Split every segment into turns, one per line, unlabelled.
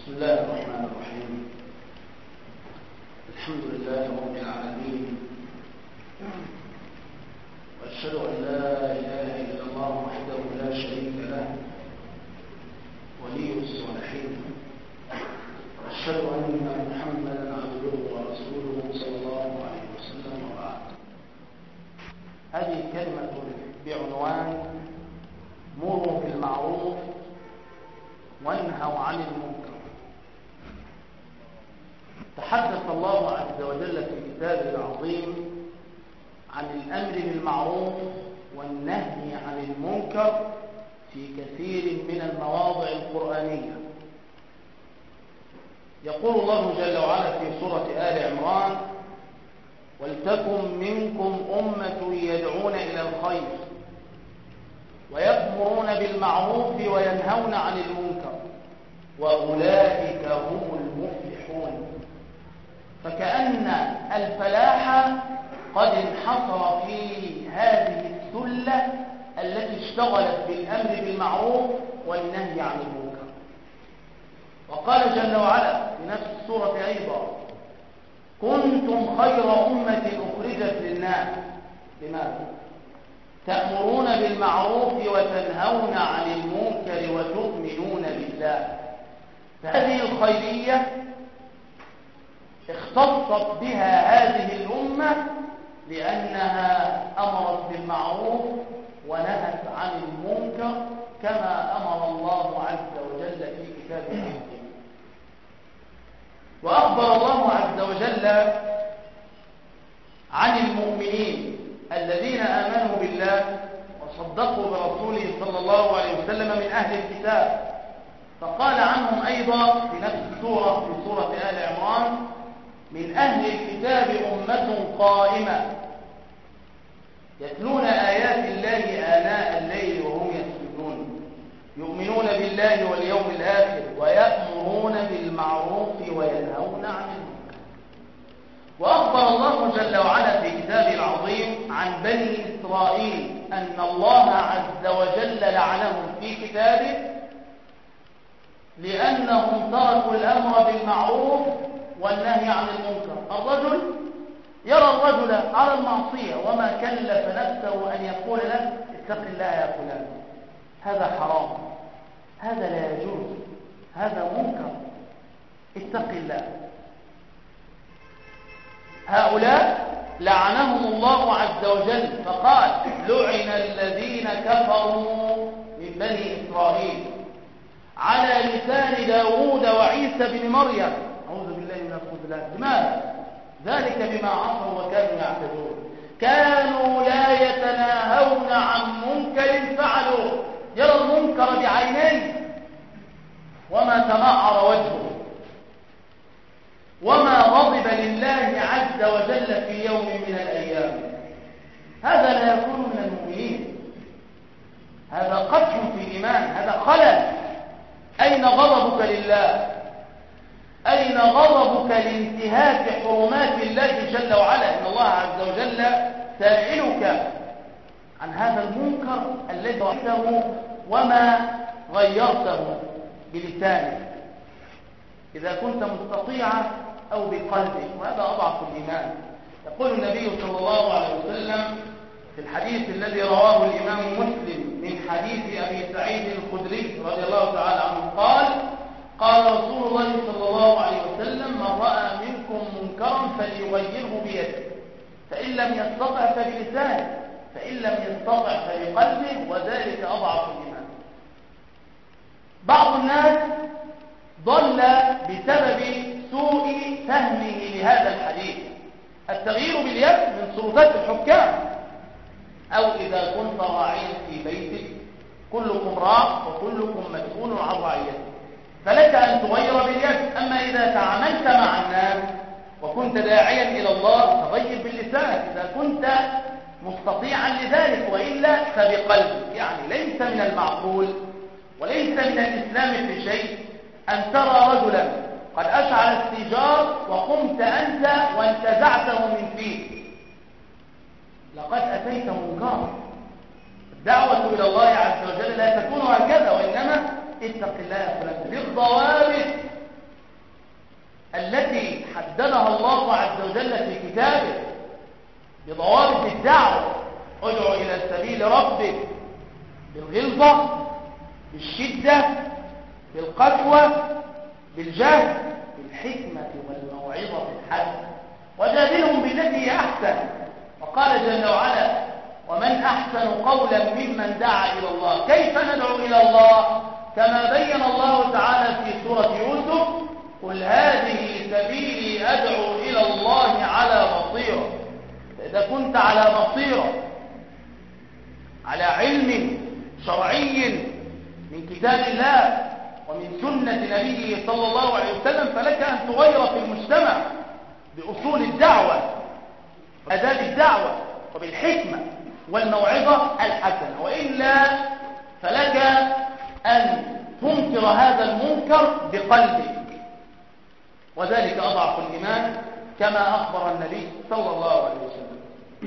بسم الله الرحمن الرحيم. الحمد لله رب العالمين، وأشهد أن لا إله إلا الله وحده لا شريك له ولي الصالحين، وأشهد أن محمدا عبده ورسوله صلى الله عليه وسلم. وبعد، هذه كلمة بعنوان مروا بالمعروف وانهوا عن المنكر. تحدث الله عز وجل في كتابه العظيم عن الأمر بالمعروف والنهي عن المنكر في كثير من المواضع القرآنية. يقول الله جل وعلا في سورة آل عمران: ولتكن منكم أمة يدعون إلى الخير ويأمرون بالمعروف وينهون عن المنكر وأولئك هم المفلحون. فكأن الفلاح قد انحصر في هذه السلة التي اشتغلت بالأمر بالمعروف والنهي عن المنكر. وقال جل وعلا في نفس السورة أيضا: كنتم خير أمة أخرجت للناس. لماذا؟ تأمرون بالمعروف وتنهون عن المنكر وتؤمنون بالله. فهذه الخيرية اختصت بها هذه الأمة لأنها أمرت بالمعروف ونهت عن المنكر كما أمر الله عز وجل في كتابه العظيم. وأخبر الله عز وجل عن المؤمنين الذين آمنوا بالله وصدقوا برسوله صلى الله عليه وسلم من أهل الكتاب، فقال عنهم أيضا في نفس السورة في سورة آل عمران: من أهل الكتاب أمة قائمة يتلون آيات الله آناء الليل وهم يسجدون يؤمنون بالله واليوم الآخر ويأمرون بالمعروف وينهون عن المنكر. وأخبر الله جل وعلا في كتابه العظيم عن بني إسرائيل أن الله عز وجل لعنهم في كتابه لأنهم تركوا الأمر بالمعروف والنهي عن المنكر. الرجل يرى الرجل على المعصية وما كلف نفسه أن يقول له: اتق الله يا فلان، هذا حرام، هذا لا يجوز، هذا منكر، اتق الله. هؤلاء لعنهم الله عز وجل فقال: لعن الذين كفروا من بني إسرائيل على لسان داود وعيسى بن مريم. أعوذ بالله من الخذلان. لماذا؟ ذلك بما عصوا وكانوا يعتدون. كانوا لا يتناهون عن منكر فعلوه. يرى المنكر بعينيه وما تمعر وجهه وما غضب لله عز وجل في يوم من الأيام. هذا لا يكون من المؤمنين، هذا قدح في الإيمان، هذا خلل. أين غضبك لله؟ أين غضبك لانتهاك حرمات الله جل وعلا؟ إن الله عز وجل سائلك عن هذا المنكر الذي رأيته وما غيرته بلسانك، إذا كنت مستطيعا أو بقلبك، وهذا أضعف الإيمان. يقول النبي صلى الله عليه وسلم في الحديث الذي رواه الإمام مسلم من حديث أبي سعيد الخدري رضي الله تعالى عنه قال: قال رسول الله صلى الله عليه وسلم: من رأى منكم منكرا فليغيره بيده، فإن لم يستطع فبلسانه، فإن لم يستطع فبقلبه، وذلك أضعف الإيمان. بعض الناس ضل بسبب سوء فهمه لهذا الحديث. التغيير باليد من سلطات الحكام. أو إذا كنت راعيا في بيتك، كلكم راع وكلكم مسؤول عن رعيته، فلك أن تغير باليد. أما إذا تعاملت مع الناس وكنت داعيا إلى الله فغير باللسان إذا كنت مستطيعا لذلك، وإلا فبقلبك. يعني ليس من المعقول وليس من الإسلام في شيء أن ترى رجلا قد أشعل السيجار وقمت أنت وانتزعته من فيه، لقد أتيت منكرا. الدعوة إلى الله عز وجل لا تكون هكذا، وإنما اتق الله يا فلان بالضوابط الله عز وجل في كتابه بضوابط الدعوة: ادعو إلى سبيل ربك بالغلظة، بالشدة، بالقسوة، بالجهل، بالحكمة والموعظة الحسنة، وجادلهم بالتي هي أحسن. وقال جل وعلا: ومن أحسن قولا ممن دعا إلى الله. كيف ندعو إلى الله؟ كما بين الله تعالى في سورة يوسف: قل هذه سبيلي أدعو إلى الله على بصيرة. إذا كنت على بصيرة، على علم شرعي من كتاب الله ومن سنة نبيه صلى الله عليه وسلم، فلك أن تغير في المجتمع بأصول الدعوة، آداب الدعوة، وبالحكمة والموعظة الحسنة. وإلا فلك أن تنكر هذا المنكر بقلبك، وذلك أضعف الإيمان كما أخبر النبي صلى الله عليه وسلم.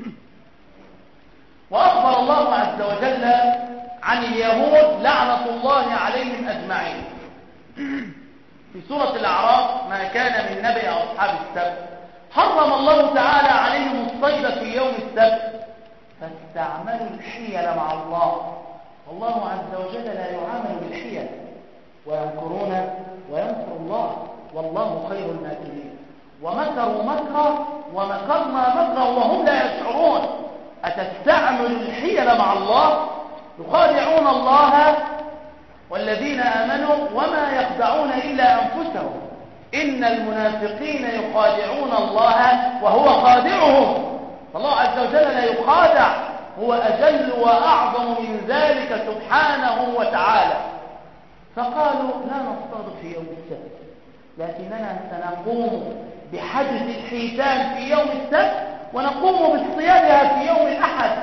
وأخبر الله عز وجل عن اليهود لعنة الله عليهم أجمعين في سورة الأعراف: ما كان من نبأ أصحاب السبت حرم الله تعالى عليهم الصيد في يوم السبت فاستعملوا الحيل مع الله، والله عز وجل لا يعامل بالحيل، ويمكرون ويمكر الله والله خير الماكرين. ومكروا مكرا ومكرنا مكرا وهم لا يشعرون. أتستعمل الحيل مع الله؟ يخادعون الله والذين آمنوا وما يخدعون إلا أنفسهم. إن المنافقين يخادعون الله وهو خادعهم. الله عز وجل لا يخادع، هو أجل وأعظم من ذلك سبحانه وتعالى. فقالوا: لا نصطاد في يوم السبت، لكننا سنقوم بحجز الحيتان في يوم السبت ونقوم باصطيادها في يوم الأحد.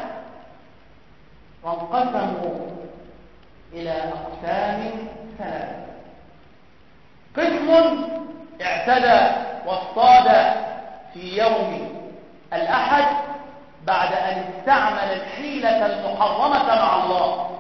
وانقسموا إلى أقسام ثلاثة: قسم اعتدى واصطاد في يوم الأحد بعد أن استعمل الحيلة المحرمة مع الله،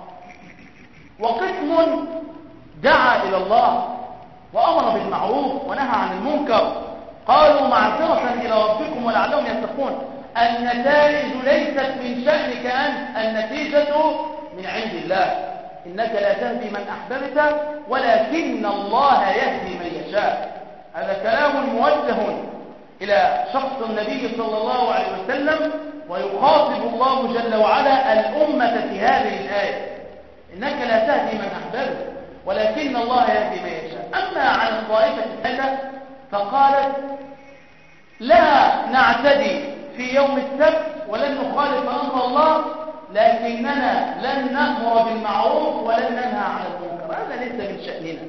وقسم دعا إلى الله وأمر بالمعروف ونهى عن المنكر. قالوا: معذرة إلى ربكم ولعلهم يتقون. النتائج ليست من شأنك أنت، النتيجة من عند الله. إنك لا تهدي من أحببت ولكن الله يهدي من يشاء. هذا كلام موجه إلى شخص النبي صلى الله عليه وسلم، ويخاطب الله جل وعلا الأمة في هذه الآية: إنك لا تهدي من أحببت ولكن الله يهدي من يشاء. أما عن الطائفة الثالثة فقالت: لا نعتدي في يوم السبت ولن نخالف أمر الله، لكننا لن نأمر بالمعروف ولن ننهى عن المنكر. هذا ليس من شأننا.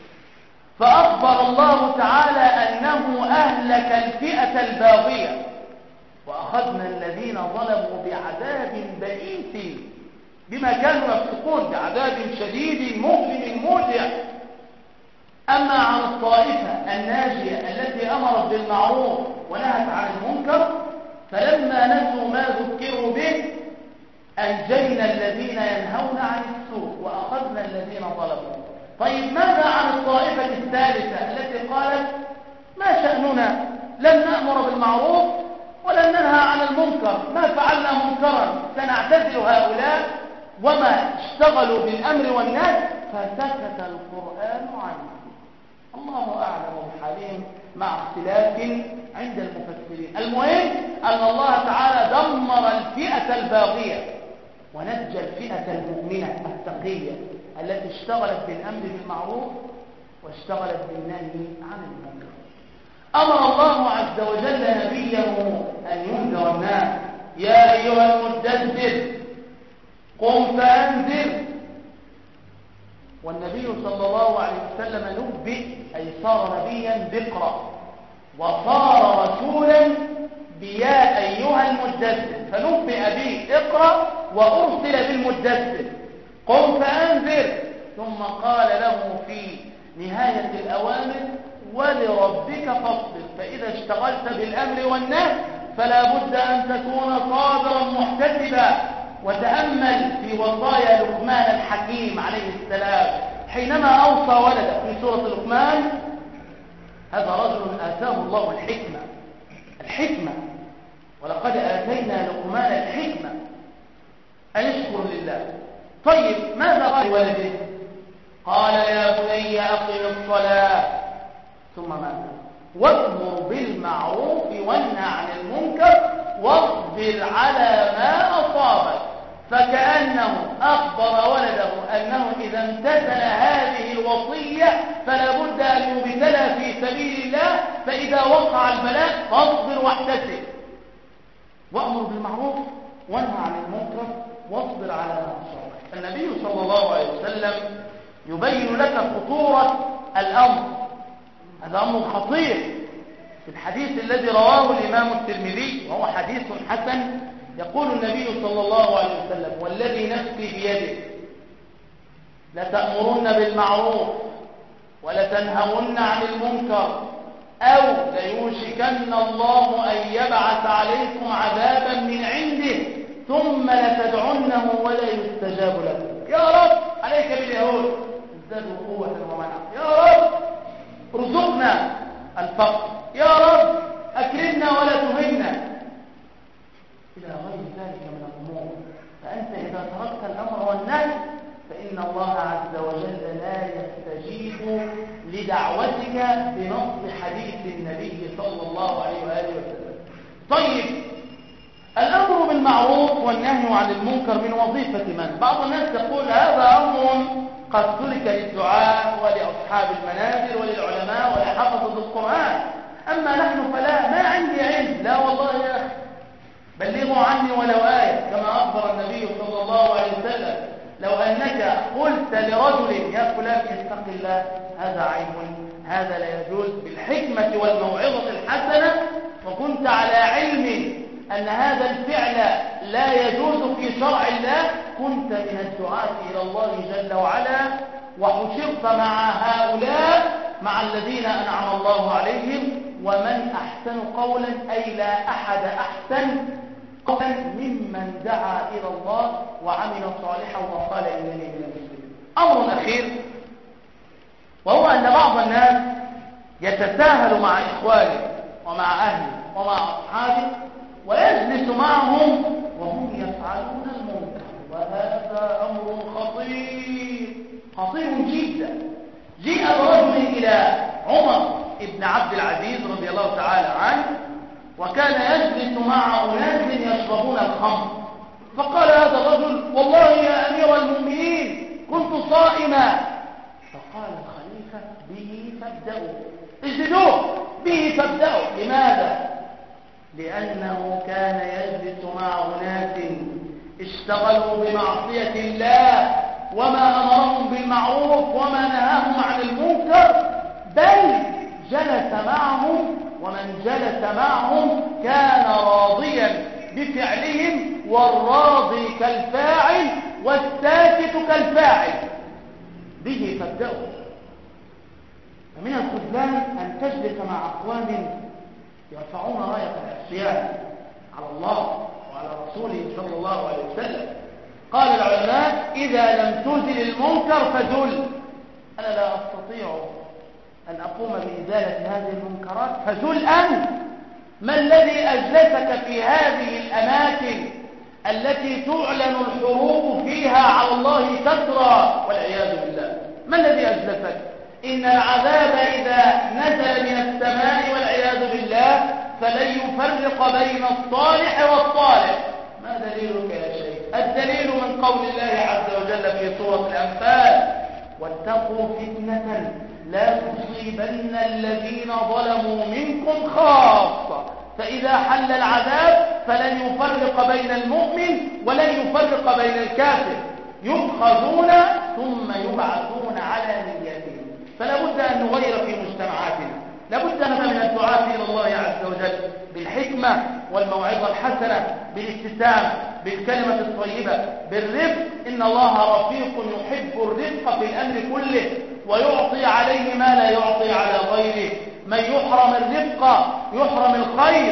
فأخبر الله تعالى أنه أهلك الفئة الباغية، وأخذنا الذين ظلموا بعذاب بئيس بما كانوا يفسقون، بعذاب شديد مؤلم موجع. أما عن الطائفة الناجية التي أمرت بالمعروف ونهت عن المنكر، فلما نسوا ما ذكروا به أنجينا الذين ينهون عن السوء وأخذنا الذين ظلموا. طيب، ماذا عن الطائفة الثالثة التي قالت: ما شأننا، لن نأمر بالمعروف ولن ننهى عن المنكر، ما فعلنا منكرا، سنعتزل هؤلاء وما اشتغلوا بالأمر والنهي، فسكت القرآن عنهم. الله أعلم بحالهم مع اختلاف عند المفسرين. المهم أن الله تعالى دمر الفئة الباغية ونجى الفئة المؤمنة التقية التي اشتغلت بالأمر بالمعروف واشتغلت بالنهي عن المنكر. أمر الله عز وجل نبيه أن ينذر الناس: يا أيها المدثر قم فأنذر. والنبي صلى الله عليه وسلم نبئ، أي صار نبيا بقرأ، وصار رسولا بيا أيها المدثر، فنبئ به اقرأ وأرسل بالمدثر قم فأنذر. ثم قال له في نهاية الأوامر: ولربك فاصبر. فإذا اشتغلت بالأمر والنهي فلا بد أن تكون صابرا محتسبا. وتأمل في وصايا لقمان الحكيم عليه السلام حينما أوصى ولده في سورة لقمان. هذا رجل آتاه الله الحكمة الحكمة. ولقد آتينا لقمان الحكمة أن يشكر لله. طيب ماذا قال ولده؟ قال يا بني أقم الصلاة ثم ماذا؟ وأمر بالمعروف وانهى عن المنكر واصبر على ما أصابك. فكأنه أخبر ولده أنه إذا امتثل هذه الوصية فلا بد أن يبتلى في سبيل الله، فإذا وقع البلاء فاصبر واحتسب. وأمر بالمعروف وانهى عن المنكر واصبر على ما أصابك. النبي صلى الله عليه وسلم يبين لك خطورة الأمر. هذا أمر خطير. في الحديث الذي رواه الإمام الترمذي وهو حديث حسن يقول النبي صلى الله عليه وسلم والذي نفسي بيده لتأمرن بالمعروف ولتنهون عن المنكر أو ليوشكن الله أن يبعث عليكم عذابا من عنده ثم لتدعنه ولا يستجاب لكم. يا رب عليك باليهود ازدادوا قوة ومنع. يا رب ارزقنا الفقر. يا رب أكرمنا ولا تهنا إلى غير ذلك من الأمور. فأنت إذا تركت الأمر والنهي فإن الله عز وجل لا يستجيب لدعوتك بنص حديث النبي صلى الله عليه وآله وسلم. طيب الأمر بالمعروف والنهي عن المنكر من وظيفة من؟ بعض الناس يقول هذا أمر قد ترك للدعاء ولأصحاب المنازل وللعلماء ولحفظة القرآن، أما نحن فلا. ما عندي علم. لا والله يا أخي بلغوا عني ولو آية، كما أخبر النبي صلى الله عليه وسلم لو أنك قلت لرجل يا فلان اتق الله هذا عيب، هذا لا يجوز، بالحكمة والموعظة الحسنة، وكنت على علم أن هذا الفعل لا يجوز في شرع الله، كنت من الدعاة إلى الله جل وعلا وحشرت مع هؤلاء مع الذين أنعم الله عليهم. ومن أحسن قولا أي لا أحد أحسن قولا ممن دعا إلى الله وعمل صالحا وقال إنني من المسلمين. أمر أخير وهو أن بعض الناس يتساهل مع إخوانه ومع أهله ومع أصحابه ويجلس معهم وهم يفعلون المنكر، وهذا أمر خطير جدا. جيء برجل إلى عمر ابن عبد العزيز رضي الله تعالى عنه وكان يجلس مع أناس يشربون الخمر، فقال هذا الرجل والله يا أمير المؤمنين كنت صائما. فقال الخليفة به فابدأوا، اجلدوه به فابدأوا. لماذا؟ لأنه كان يجلس مع أناس اشتغلوا بمعصية الله وما أمرهم بالمعروف وما نهاهم عن المنكر، بل جلس معهم، ومن جلس معهم كان راضيا بفعلهم، والراضي كالفاعل والساكت كالفاعل. به فابدأوا. فمن الخذلان أن تجلس مع أقوام يرفعون راية العصيان على الله وعلى رسوله صلى الله عليه وسلم. قال العلماء إذا لم تزل المنكر فزل. أنا لا أستطيع أن أقوم بإزالة هذه المنكرات، فزل أنت. ما الذي أجلسك في هذه الأماكن التي تعلن الحروب فيها على الله كثرة والعياذ بالله؟ ما الذي أجلسك؟ إن العذاب إذا نزل من السماء والعياذ بالله فلن يفرق بين الصالح والطالح. ما دليلك يا شيخ؟ الدليل من قول الله عز وجل في سورة الأنفال واتقوا فتنة لا تصيبن الذين ظلموا منكم خاصة، فإذا حل العذاب فلن يفرق بين المؤمن ولن يفرق بين الكافر، يؤخذون ثم يبعثون على نيتهم. فلا بد أن نغير في مجتمعاتنا، لا بد أن نكون من الدعاة إلى الله عز وجل بالحكمة والموعظة الحسنة، بالابتسام، بالكلمة الطيبة، بالرفق. إن الله رفيق يحب الرفق في الأمر كله ويعطي عليه ما لا يعطي على غيره. من يحرم الرفق يحرم الخير.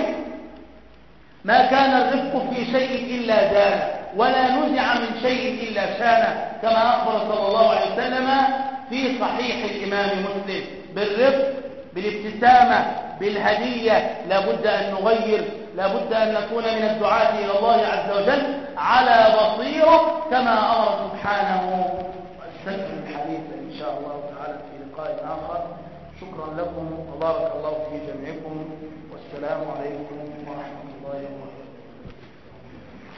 ما كان الرفق في شيء إلا زانه ولا نزع من شيء إلا شانه، كما أخبر صلى الله عليه وسلم في صحيح الإمام مسلم. بالرفق، بالابتسامة، بالهدية. لابد أن نغير، لابد أن نكون من الدعاة إلى الله عز وجل على بصيرة كما أمر سبحانه. واستكمل الحديث إن شاء الله تعالى في لقاء آخر. شكرا لكم وبارك الله في جميعكم، والسلام عليكم ورحمة الله وبركاته.